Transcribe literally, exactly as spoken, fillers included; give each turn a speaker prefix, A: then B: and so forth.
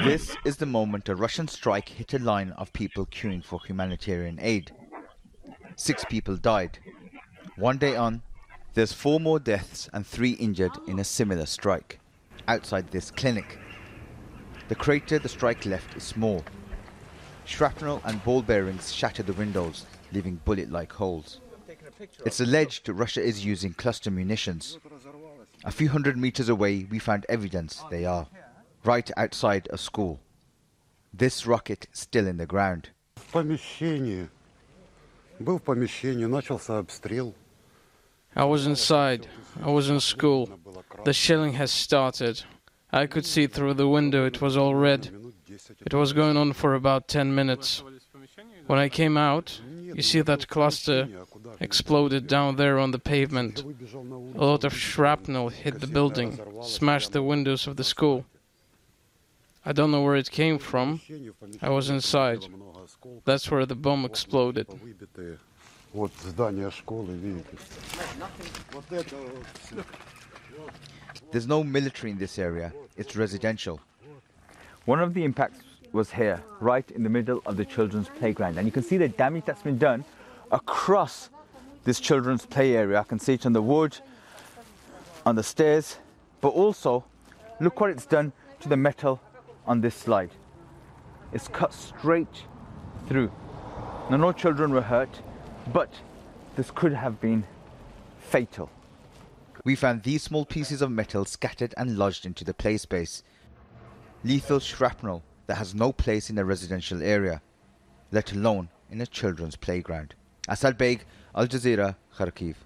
A: This is the moment a Russian strike hit a line of people queuing for humanitarian aid. Six people died. One day on, there's four more deaths and three injured in a similar strike outside this clinic. The crater the strike left is small. Shrapnel and ball bearings shatter the windows, leaving bullet-like holes. It's alleged Russia is using cluster munitions. A few hundred meters away, we found evidence they are. Right outside a school. This rocket still in the ground.
B: I was inside. I was in school. The shelling has started. I could see through the window it was all red. It was going on for about ten minutes. When I came out, you see that cluster exploded down there on the pavement. A lot of shrapnel hit the building, smashed the windows of the school. I don't know where it came from. I was inside. That's where the bomb exploded.
A: There's no military in this area. It's residential. One of the impacts was here, right in the middle of the children's playground. And you can see the damage that's been done across this children's play area. I can see it on the wood, on the stairs, but also look what it's done to the metal on this slide. It's cut straight through. Now, no children were hurt, but this could have been fatal. We found these small pieces of metal scattered and lodged into the play space. Lethal shrapnel that has no place in a residential area, let alone in a children's playground. Asad Beg, Al Jazeera, Kharkiv.